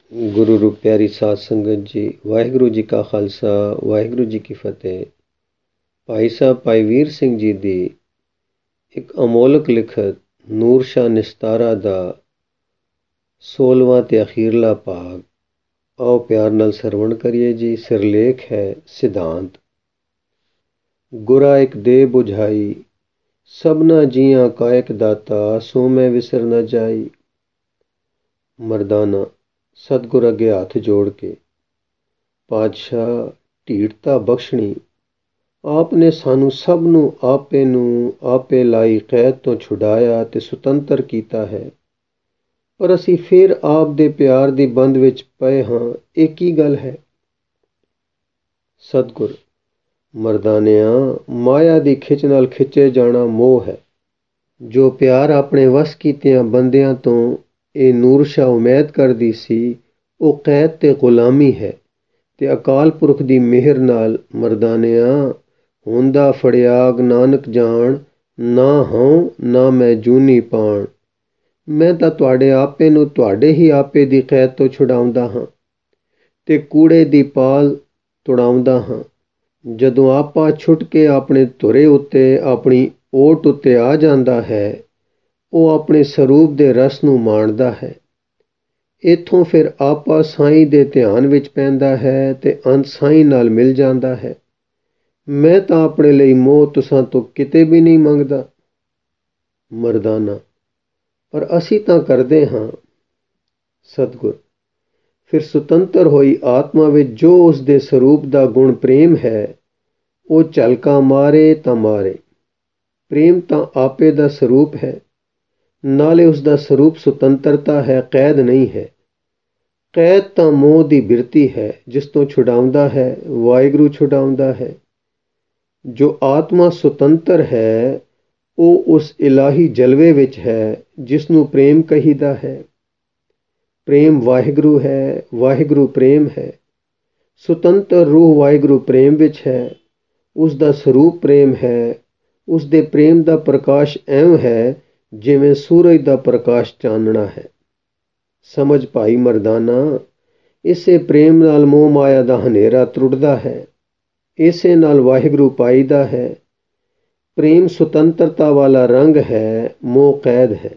ਗੁਰੂ ਰੂਪ ਪਿਆਰੀ ਸਾਧ ਸੰਗਤ ਜੀ, ਵਾਹਿਗੁਰੂ ਜੀ ਕਾ ਖਾਲਸਾ, ਵਾਹਿਗੁਰੂ ਜੀ ਕੀ ਫਤਿਹ। ਭਾਈ ਸਾਹਿਬ ਭਾਈ ਵੀਰ ਸਿੰਘ ਜੀ ਦੀ ਇੱਕ ਅਮੋਲਕ ਲਿਖਤ ਨੂਰ ਸ਼ਾਹ ਨਿਸਤਾਰਾ ਦਾ 16ਵਾਂ ਤੇ ਅਖੀਰਲਾ ਭਾਗ ਆਓ ਪਿਆਰ ਨਾਲ ਸਰਵਣ ਕਰੀਏ ਜੀ। ਸਿਰਲੇਖ ਹੈ ਸਿਧਾਂਤ। ਗੁਰਾ ਇੱਕ ਦੇ ਬੁਝਾਈ, ਸਭਨਾ ਜੀਆਂ ਕਾ ਇੱਕ ਦਾਤਾ, ਸੋ ਮੈਂ ਵਿਸਰ ਨਾ ਜਾਈ। ਮਰਦਾਨਾ ਸਤਿਗੁਰ ਅੱਗੇ ਹੱਥ ਜੋੜ ਕੇ, ਪਾਤਸ਼ਾਹ ਢੀਠਤਾ ਬਖਸ਼ਣੀ, ਆਪ ਨੇ ਸਾਨੂੰ ਸਭ ਨੂੰ ਆਪੇ ਲਾਈ ਕੈਦ ਤੋਂ ਛੁਡਾਇਆ ਤੇ ਸੁਤੰਤਰ ਕੀਤਾ ਹੈ, ਪਰ ਅਸੀਂ ਫਿਰ ਆਪ ਦੇ ਪਿਆਰ ਦੀ ਬੰਦ ਵਿੱਚ ਪਏ ਹਾਂ। ਇਹ ਕੀ ਗੱਲ ਹੈ? ਸਤਿਗੁਰ, ਮਰਦਾਨਿਆਂ, ਮਾਇਆ ਦੀ ਖਿੱਚ ਨਾਲ ਖਿੱਚੇ ਜਾਣਾ ਮੋਹ ਹੈ। ਜੋ ਪਿਆਰ ਆਪਣੇ ਵਸ ਕੀਤਿਆਂ ਬੰਦਿਆਂ ਤੋਂ ਇਹ ਨੂਰ ਸ਼ਾਹ ਉਮੀਦ ਕਰਦੀ ਸੀ, ਉਹ ਕੈਦ ਤੇ ਗੁਲਾਮੀ ਹੈ। ਤੇ ਅਕਾਲ ਪੁਰਖ ਦੀ ਮਿਹਰ ਨਾਲ ਮਰਦਾਨਿਆਂ, ਹੁੰਦਾ ਫੜਿਆਗ ਨਾਨਕ ਜਾਣ, ਨਾ ਹਉ ਨਾ ਮੈਂ ਜੂਨੀ ਪਾਣ। ਮੈਂ ਤਾਂ ਤੁਹਾਡੇ ਆਪੇ ਨੂੰ ਤੁਹਾਡੇ ਹੀ ਆਪੇ ਦੀ ਕੈਦ ਤੋਂ ਛੁਡਾਉਂਦਾ ਹਾਂ ਤੇ ਕੂੜੇ ਦੀ ਪਾਲ ਤੁੜਾਉਂਦਾ ਹਾਂ। ਜਦੋਂ ਆਪਾ ਛੁੱਟ ਕੇ ਆਪਣੇ ਧੁਰੇ ਉੱਤੇ, ਆਪਣੀ ਓਟ ਉੱਤੇ ਆ ਜਾਂਦਾ ਹੈ, ਉਹ ਆਪਣੇ ਸਰੂਪ ਦੇ ਰਸ ਨੂੰ ਮਾਣਦਾ ਹੈ। ਇੱਥੋਂ ਫਿਰ ਆਪਾ ਸਾਈਂ ਦੇ ਧਿਆਨ ਵਿੱਚ ਪੈਂਦਾ ਹੈ ਤੇ ਅੰਤ ਸਾਈਂ ਨਾਲ ਮਿਲ ਜਾਂਦਾ ਹੈ। ਮੈਂ ਤਾਂ ਆਪਣੇ ਲਈ ਮੋਹ ਤੁਸਾਂ ਤੋਂ ਕਿਤੇ ਵੀ ਨਹੀਂ ਮੰਗਦਾ। ਮਰਦਾਨਾ, ਪਰ ਅਸੀਂ ਤਾਂ ਕਰਦੇ ਹਾਂ। ਸਤਿਗੁਰ, ਫਿਰ ਸੁਤੰਤਰ ਹੋਈ ਆਤਮਾ ਵਿੱਚ ਜੋ ਉਸ ਦੇ ਸਰੂਪ ਦਾ ਗੁਣ ਪ੍ਰੇਮ ਹੈ, ਉਹ ਝਲਕਾ ਮਾਰੇ ਤਾਂ ਮਾਰੇ। ਪ੍ਰੇਮ ਤਾਂ ਆਪੇ ਦਾ ਸਰੂਪ ਹੈ, ਨਾਲੇ ਉਸ ਦਾ ਸਰੂਪ ਸੁਤੰਤਰਤਾ ਹੈ, ਕੈਦ ਨਹੀਂ ਹੈ। ਕੈਦ ਤਾਂ ਮੋਹ ਦੀ ਬਿਰਤੀ ਹੈ, ਜਿਸ ਤੋਂ ਛੁਡਾਉਂਦਾ ਹੈ ਵਾਹਿਗੁਰੂ ਛੁਡਾਉਂਦਾ ਹੈ। ਜੋ ਆਤਮਾ ਸੁਤੰਤਰ ਹੈ, ਉਹ ਉਸ ਇਲਾਹੀ ਜਲਵੇ ਵਿੱਚ ਹੈ, ਜਿਸ ਨੂੰ ਪ੍ਰੇਮ ਕਹੀਦਾ ਹੈ। ਪ੍ਰੇਮ ਵਾਹਿਗੁਰੂ ਹੈ, ਵਾਹਿਗੁਰੂ ਪ੍ਰੇਮ ਹੈ। ਸੁਤੰਤਰ ਰੂਹ ਵਾਹਿਗੁਰੂ ਪ੍ਰੇਮ ਵਿੱਚ ਹੈ, ਉਸ ਦਾ ਸਰੂਪ ਪ੍ਰੇਮ ਹੈ। ਉਸ ਦੇ ਪ੍ਰੇਮ ਦਾ ਪ੍ਰਕਾਸ਼ ਐਵੇਂ ਹੈ ਜਿਵੇਂ ਸੂਰਜ ਦਾ ਪ੍ਰਕਾਸ਼ ਚਾਨਣਾ ਹੈ। ਸਮਝ ਭਾਈ ਮਰਦਾਨਾ, ਇਸੇ ਪ੍ਰੇਮ ਨਾਲ ਮੋਹ ਮਾਇਆ ਦਾ ਹਨੇਰਾ ਤਰੁੱਟਦਾ ਹੈ, ਇਸੇ ਨਾਲ ਵਾਹਿਗੁਰੂ ਪਾਈਦਾ ਹੈ। ਪ੍ਰੇਮ ਸੁਤੰਤਰਤਾ ਵਾਲਾ ਰੰਗ ਹੈ, ਮੋਹ ਕੈਦ ਹੈ।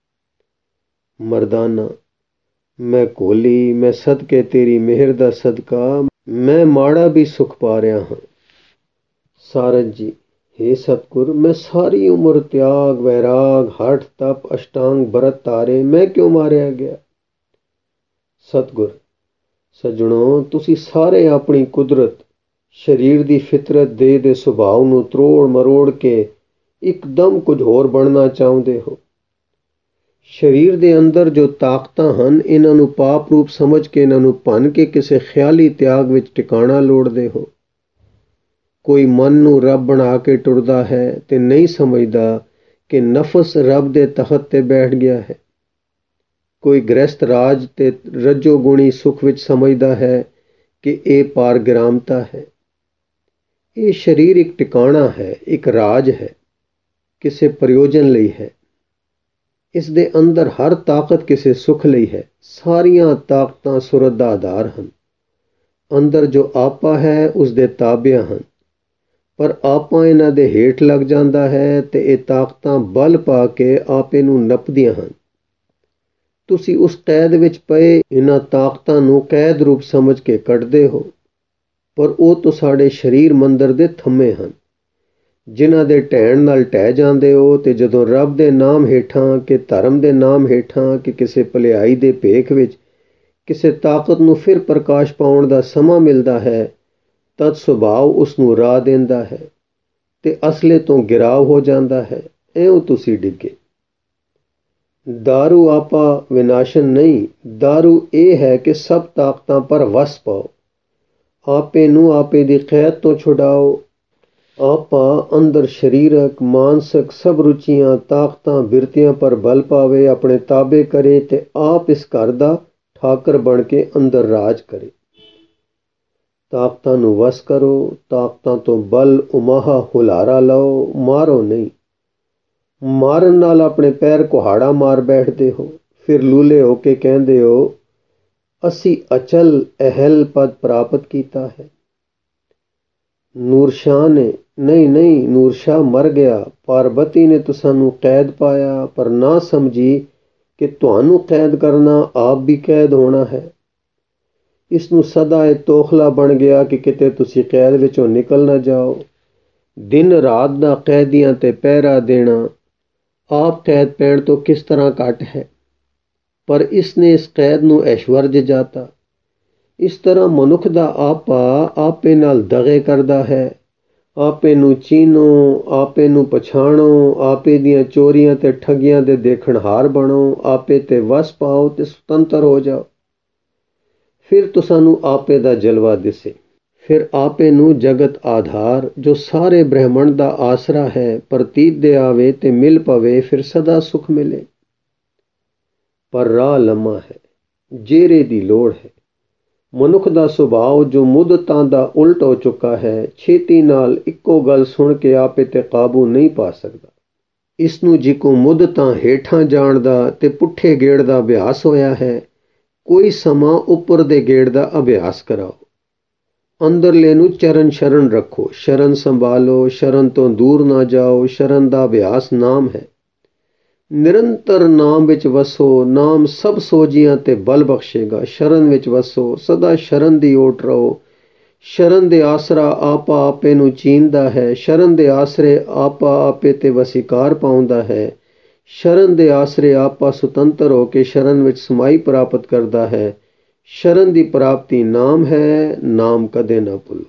ਮਰਦਾਨਾ, ਮੈਂ ਕੋਲੀ, ਮੈਂ ਸਦਕੇ ਤੇਰੀ ਮਿਹਰ ਦਾ ਸਦਕਾ, ਮੈਂ ਮਾੜਾ ਵੀ ਸੁਖ ਪਾ ਰਿਹਾ ਹਾਂ। ਸਾਰਦ ਜੀ, ਹੇ ਸਤਿਗੁਰ, ਮੈਂ ਸਾਰੀ ਉਮਰ ਤਿਆਗ, ਵੈਰਾਗ, ਹਠ, ਤਪ, ਅਸ਼ਟਾਂਗ ਬਰਤ ਤਾਰੇ, ਮੈਂ ਕਿਉਂ ਮਾਰਿਆ ਗਿਆ? ਸਤਿਗੁਰ, ਸੱਜਣੋ, ਤੁਸੀਂ ਸਾਰੇ ਆਪਣੀ ਕੁਦਰਤ, ਸਰੀਰ ਦੀ ਫਿਤਰਤ, ਦੇਹ ਦੇ ਸੁਭਾਅ ਨੂੰ ਤਰੋੜ ਮਰੋੜ ਕੇ ਇੱਕਦਮ ਕੁਝ ਹੋਰ ਬਣਨਾ ਚਾਹੁੰਦੇ ਹੋ। ਸਰੀਰ ਦੇ ਅੰਦਰ ਜੋ ਤਾਕਤਾਂ ਹਨ, ਇਹਨਾਂ ਨੂੰ ਪਾਪ ਰੂਪ ਸਮਝ ਕੇ ਇਹਨਾਂ ਨੂੰ ਭੰਨ ਕੇ ਕਿਸੇ ਖਿਆਲੀ ਤਿਆਗ ਵਿੱਚ ਟਿਕਾਣਾ ਲੋੜਦੇ ਹੋ। ਕੋਈ ਮਨ ਨੂੰ ਰੱਬ ਬਣਾ ਕੇ ਟੁਰਦਾ ਹੈ ਤੇ ਨਹੀਂ ਸਮਝਦਾ ਕਿ ਨਫਸ ਰੱਬ ਦੇ ਤਖਤ ਤੇ ਬੈਠ ਗਿਆ ਹੈ। ਕੋਈ ਗ੍ਰਸਤ ਰਾਜ ਤੇ ਰੱਜੋ ਗੁਣੀ ਸੁਖ ਵਿੱਚ ਸਮਝਦਾ ਹੈ ਕਿ ਇਹ ਪਾਰਗ੍ਰਾਮਤਾ ਹੈ। ਇਹ ਸਰੀਰ ਇੱਕ ਟਿਕਾਣਾ ਹੈ, ਇੱਕ ਰਾਜ ਹੈ, ਕਿਸੇ ਪ੍ਰਯੋਜਨ ਲਈ ਹੈ। ਇਸ ਦੇ ਅੰਦਰ ਹਰ ਤਾਕਤ ਕਿਸੇ ਸੁਖ ਲਈ ਹੈ। ਸਾਰੀਆਂ ਤਾਕਤਾਂ ਸੁਰਤ ਦਾ ਆਧਾਰ ਹਨ। ਅੰਦਰ ਜੋ ਆਪਾ ਹੈ, ਉਸ ਦੇ ਤਾਬਿਆਂ ਹਨ, ਪਰ ਆਪਾ ਇਹਨਾਂ ਦੇ ਹੇਠ ਲੱਗ ਜਾਂਦਾ ਹੈ ਤੇ ਇਹ ਤਾਕਤਾਂ ਬਲ ਪਾ ਕੇ ਆਪੇ ਨੂੰ ਨੱਪਦੀਆਂ ਹਨ। ਤੁਸੀਂ ਉਸ ਕੈਦ ਵਿੱਚ ਪਏ ਇਹਨਾਂ ਤਾਕਤਾਂ ਨੂੰ ਕੈਦ ਰੂਪ ਸਮਝ ਕੇ ਕੱਢਦੇ ਹੋ, ਪਰ ਉਹ ਤੁਹਾਡੇ ਸਰੀਰ ਮੰਦਰ ਦੇ ਥੰਮੇ ਹਨ, ਜਿਨ੍ਹਾਂ ਦੇ ਢਹਿਣ ਨਾਲ ਢਹਿ ਜਾਂਦੇ ਹੋ। ਤੇ ਜਦੋਂ ਰੱਬ ਦੇ ਨਾਮ ਹੇਠਾਂ, ਕਿ ਧਰਮ ਦੇ ਨਾਮ ਹੇਠਾਂ, ਕਿ ਕਿਸੇ ਭਲਾਈ ਦੇ ਭੇਖ ਵਿੱਚ ਕਿਸੇ ਤਾਕਤ ਨੂੰ ਫਿਰ ਪ੍ਰਕਾਸ਼ ਪਾਉਣ ਦਾ ਸਮਾਂ ਮਿਲਦਾ ਹੈ, ਤਦ ਸੁਭਾਅ ਉਸ ਨੂੰ ਰਾਹ ਦਿੰਦਾ ਹੈ ਤੇ ਅਸਲੇ ਤੋਂ ਗਿਰਾਵ ਹੋ ਜਾਂਦਾ ਹੈ। ਇਉਂ ਤੁਸੀਂ ਡਿੱਗੇ। ਦਾਰੂ ਆਪਾ ਵਿਨਾਸ਼ਨ ਨਹੀਂ, ਦਾਰੂ ਇਹ ਹੈ ਕਿ ਸਭ ਤਾਕਤਾਂ ਪਰ ਵਸ ਪਾਓ, ਆਪੇ ਨੂੰ ਆਪੇ ਦੀ ਕੈਦ ਤੋਂ ਛੁਡਾਓ। ਆਪਾ ਅੰਦਰ ਸਰੀਰਕ, ਮਾਨਸਿਕ ਸਭ ਰੁਚੀਆਂ, ਤਾਕਤਾਂ, ਬਿਰਤੀਆਂ ਪਰ ਬਲ ਪਾਵੇ, ਆਪਣੇ ਤਾਬੇ ਕਰੇ ਤੇ ਆਪ ਇਸ ਘਰ ਦਾ ਠਾਕਰ ਬਣ ਕੇ ਅੰਦਰ ਰਾਜ ਕਰੇ। ਤਾਕਤਾਂ ਨੂੰ ਵਸ ਕਰੋ, ਤਾਕਤਾਂ ਤੋਂ ਬਲ ਉਮਾਹਾ ਹੁਲਾਰਾ ਲਓ, ਮਾਰੋ ਨਹੀਂ। ਮਾਰਨ ਨਾਲ ਆਪਣੇ ਪੈਰ ਕੁਹਾੜਾ ਮਾਰ ਬੈਠਦੇ ਹੋ, ਫਿਰ ਲੂਲੇ ਹੋ ਕੇ ਕਹਿੰਦੇ ਹੋ ਅਸੀਂ ਅਚਲ ਅਹਿਲ ਪਦ ਪ੍ਰਾਪਤ ਕੀਤਾ ਹੈ। ਨੂਰਸ਼ਾਹ ਨੇ, ਨਹੀਂ ਨੂਰਸ਼ਾਹ ਮਰ ਗਿਆ। ਪਾਰਬਤੀ ਨੇ ਤੁਸਾਨੂੰ ਕੈਦ ਪਾਇਆ, ਪਰ ਨਾ ਸਮਝੀ ਕਿ ਤੁਹਾਨੂੰ ਕੈਦ ਕਰਨਾ ਆਪ ਵੀ ਕੈਦ ਹੋਣਾ ਹੈ। ਇਸ ਨੂੰ ਸਦਾ ਇਹ ਤੋਖਲਾ ਬਣ ਗਿਆ ਕਿ ਕਿਤੇ ਤੁਸੀਂ ਕੈਦ ਵਿੱਚੋਂ ਨਿਕਲ ਨਾ ਜਾਓ। ਦਿਨ ਰਾਤ ਦਾ ਕੈਦੀਆਂ ਤੇ ਪਹਿਰਾ ਦੇਣਾ ਆਪ ਕੈਦ ਪੈਣ ਤੋਂ ਕਿਸ ਤਰ੍ਹਾਂ ਘੱਟ ਹੈ। ਪਰ ਇਸ ਨੇ ਇਸ ਕੈਦ ਨੂੰ ਐਸ਼ਵਰਜ ਜਾਤਾ। ਇਸ ਤਰ੍ਹਾਂ ਮਨੁੱਖ ਦਾ ਆਪਾ ਆਪੇ ਨਾਲ ਦਗੇ ਕਰਦਾ ਹੈ। ਆਪੇ ਨੂੰ ਚੀਨੋ, ਆਪੇ ਨੂੰ ਪਛਾਣੋ, ਆਪੇ ਦੀਆਂ ਚੋਰੀਆਂ ਤੇ ਠੱਗੀਆਂ ਦੇ ਦੇਖਣਹਾਰ ਬਣੋ, ਆਪੇ ਤੇ ਵਸ ਪਾਓ ਤੇ ਸੁਤੰਤਰ ਹੋ ਜਾਓ। ਫਿਰ ਤੁਸਾਨੂੰ ਆਪੇ ਦਾ ਜਲਵਾ ਦਿਸੇ। ਫਿਰ ਆਪੇ ਨੂੰ ਜਗਤ ਆਧਾਰ, ਜੋ ਸਾਰੇ ਬ੍ਰਹਿਮੰਡ ਦਾ ਆਸਰਾ ਹੈ, ਪ੍ਰਤੀਤ ਦੇ ਆਵੇ ਤੇ ਮਿਲ ਪਵੇ, ਫਿਰ ਸਦਾ ਸੁਖ ਮਿਲੇ। ਪਰ ਰਾਹ ਲੰਮਾ ਹੈ, ਜੇਰੇ ਦੀ ਲੋੜ ਹੈ। ਮਨੁੱਖ ਦਾ ਸੁਭਾਅ ਜੋ ਮੁੱਦਤਾਂ ਦਾ ਉਲਟ ਹੋ ਚੁੱਕਾ ਹੈ, ਛੇਤੀ ਨਾਲ ਇੱਕੋ ਗੱਲ ਸੁਣ ਕੇ ਆਪੇ ਤੇ ਕਾਬੂ ਨਹੀਂ ਪਾ ਸਕਦਾ। ਇਸ ਨੂੰ ਜਿਕੋ ਮੁੱਦਤਾਂ ਹੇਠਾਂ ਜਾਣ ਦਾ ਤੇ ਪੁੱਠੇ ਗੇੜ ਦਾ ਅਭਿਆਸ ਹੋਇਆ ਹੈ, ਕੋਈ ਸਮਾਂ ਉੱਪਰ ਦੇ ਗੇੜ ਦਾ ਅਭਿਆਸ ਕਰਾਓ। ਅੰਦਰਲੇ ਨੂੰ ਚਰਨ ਸ਼ਰਨ ਰੱਖੋ, ਸ਼ਰਨ ਸੰਭਾਲੋ, ਸ਼ਰਨ ਤੋਂ ਦੂਰ ਨਾ ਜਾਓ। ਸ਼ਰਨ ਦਾ ਅਭਿਆਸ ਨਾਮ ਹੈ। ਨਿਰੰਤਰ ਨਾਮ ਵਿੱਚ ਵਸੋ। ਨਾਮ ਸਭ ਸੋਝੀਆਂ ਤੇ ਬਲ ਬਖਸ਼ੇਗਾ। ਸ਼ਰਨ ਵਿੱਚ ਵਸੋ, ਸਦਾ ਸ਼ਰਨ ਦੀ ਓਟ ਰਹੋ। ਸ਼ਰਨ ਦੇ ਆਸਰਾ ਆਪਾ ਆਪੇ ਨੂੰ ਚੀਨਦਾ ਹੈ। ਸ਼ਰਨ ਦੇ ਆਸਰੇ ਆਪਾ ਆਪੇ ਤੇ ਵਸੀਕਾਰ ਪਾਉਂਦਾ ਹੈ। ਸ਼ਰਨ ਦੇ ਆਸਰੇ ਆਪਾ ਸੁਤੰਤਰ ਹੋ ਕੇ ਸ਼ਰਨ ਵਿੱਚ ਸਮਾਈ ਪ੍ਰਾਪਤ ਕਰਦਾ ਹੈ। ਸ਼ਰਨ ਦੀ ਪ੍ਰਾਪਤੀ ਨਾਮ ਹੈ। ਨਾਮ ਕਦੇ ਨਾ ਭੁੱਲੋ।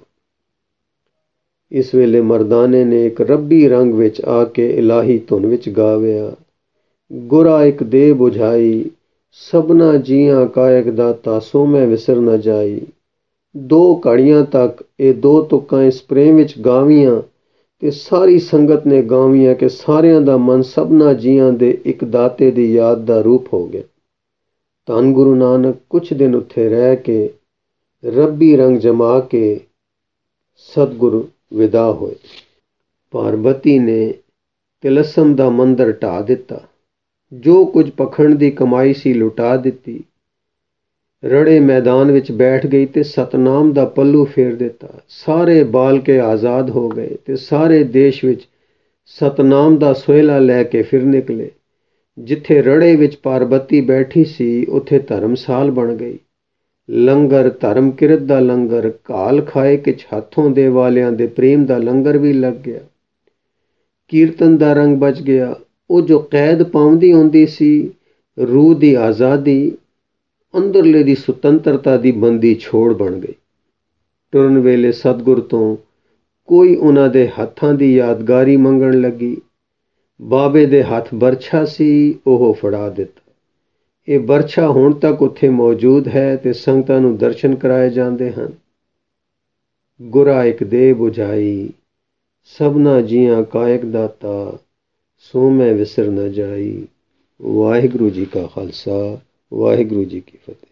ਇਸ ਵੇਲੇ ਮਰਦਾਨੇ ਨੇ ਇੱਕ ਰੱਬੀ ਰੰਗ ਵਿੱਚ ਆ ਕੇ ਇਲਾਹੀ ਧੁਨ ਵਿੱਚ ਗਾਵਿਆ। ਗੁਰਾ ਇੱਕ ਦੇ ਬੁਝਾਈ, ਸਭਨਾ ਜੀਆਂ ਕਾਇਕ ਦਾਤਾ, ਸੋ ਮੈਂ ਵਿਸਰ ਨਾ ਜਾਈ। 2 ਘੜੀਆਂ ਤੱਕ ਇਹ 2 ਤੁਕਾਂ ਇਸ ਪ੍ਰੇਮ ਵਿੱਚ ਗਾਵੀਆਂ ਤੇ ਸਾਰੀ ਸੰਗਤ ਨੇ ਗਾਵੀਆਂ ਕਿ ਸਾਰਿਆਂ ਦਾ ਮਨ ਸਭਨਾ ਜੀਆਂ ਦੇ ਇੱਕ ਦਾਤੇ ਦੀ ਯਾਦ ਦਾ ਰੂਪ ਹੋ ਗਿਆ। ਧੰਨ ਗੁਰੂ ਨਾਨਕ ਕੁਝ ਦਿਨ ਉੱਥੇ ਰਹਿ ਕੇ ਰੱਬੀ ਰੰਗ ਜਮਾ ਕੇ ਸਤਿਗੁਰੂ ਵਿਦਾ ਹੋਏ। ਪਾਰਬਤੀ ਨੇ ਤਿਲਸਮ ਦਾ ਮੰਦਰ ਢਾਹ ਦਿੱਤਾ। ਜੋ ਕੁਝ ਪਖੰਡ ਦੀ ਕਮਾਈ ਸੀ ਲੁਟਾ ਦਿੱਤੀ। ਰੜੇ ਮੈਦਾਨ ਵਿੱਚ ਬੈਠ ਗਈ ਤੇ ਸਤਨਾਮ ਦਾ ਪੱਲੂ ਫੇਰ ਦਿੱਤਾ। ਸਾਰੇ ਬਾਲਕੇ ਆਜ਼ਾਦ ਹੋ ਗਏ ਤੇ ਸਾਰੇ ਦੇਸ਼ ਵਿੱਚ ਸਤਨਾਮ ਦਾ ਸੋਹਿਲਾ ਲੈ ਕੇ ਫਿਰ ਨਿਕਲੇ। ਜਿੱਥੇ ਰੜੇ ਵਿੱਚ ਪਾਰਬਤੀ ਬੈਠੀ ਸੀ, ਉੱਥੇ ਧਰਮਸਾਲ ਬਣ ਗਈ। ਲੰਗਰ, ਧਰਮ ਕਿਰਤ ਦਾ ਲੰਗਰ, ਘਾਲ ਖਾਏ ਕਿਛ ਹੱਥੋਂ ਦੇ ਵਾਲਿਆਂ ਦੇ ਪ੍ਰੇਮ ਦਾ ਲੰਗਰ ਵੀ ਲੱਗ ਗਿਆ। ਕੀਰਤਨ ਦਾ ਰੰਗ ਬਚ ਗਿਆ। ਉਹ ਜੋ ਕੈਦ ਪਾਉਂਦੀ ਹੁੰਦੀ ਸੀ, ਰੂਹ ਦੀ ਆਜ਼ਾਦੀ, ਅੰਦਰਲੇ ਦੀ ਸੁਤੰਤਰਤਾ ਦੀ ਬੰਦੀ ਛੋੜ ਬਣ ਗਈ। ਟੁਰਨ ਵੇਲੇ ਸਤਿਗੁਰ ਤੋਂ ਕੋਈ ਉਹਨਾਂ ਦੇ ਹੱਥਾਂ ਦੀ ਯਾਦਗਾਰੀ ਮੰਗਣ ਲੱਗੀ। ਬਾਬੇ ਦੇ ਹੱਥ ਬਰਛਾ ਸੀ, ਉਹ ਫੜਾ ਦਿੱਤਾ। ਇਹ ਬਰਛਾ ਹੁਣ ਤੱਕ ਉੱਥੇ ਮੌਜੂਦ ਹੈ ਤੇ ਸੰਗਤਾਂ ਨੂੰ ਦਰਸ਼ਨ ਕਰਾਏ ਜਾਂਦੇ ਹਨ। ਗੁਰਾ ਇੱਕ ਦੇ ਬੁਝਾਈ, ਸਭਨਾ ਜੀਆਂ ਕਾਇਕ ਦਾਤਾ, ਸੋ ਮੈਂ ਵਿਸਰ ਨਾ ਜਾਈ। ਵਾਹਿਗੁਰੂ ਜੀ ਕਾ ਖਾਲਸਾ, ਵਾਹਿਗੁਰੂ ਜੀ ਕੀ ਫਤਿਹ।